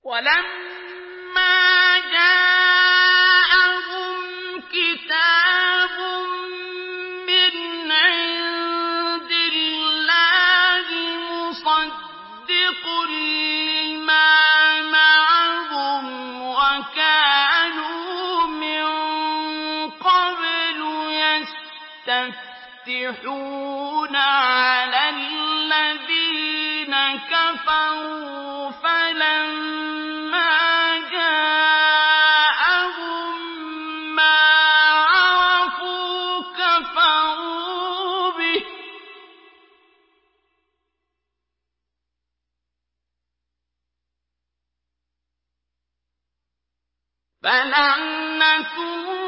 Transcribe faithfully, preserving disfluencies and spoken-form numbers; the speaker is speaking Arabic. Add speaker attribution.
Speaker 1: وَلَمَّا جَاءَهُمْ كِتَابٌ مِّنْ عِندِ اللَّهِ مُصَدِّقٌ لِّمَا مَعَهُمْ وَكَانُوا مِن قَبْلُ يَسْتَفْتِحُونَ عَلَى الَّذِينَ كَفَرُوا فَلَمَّا جَاءَهُم مَّا عَرَفُوا كَفَرُوا بِهِ ۚ فَلَعْنَةُ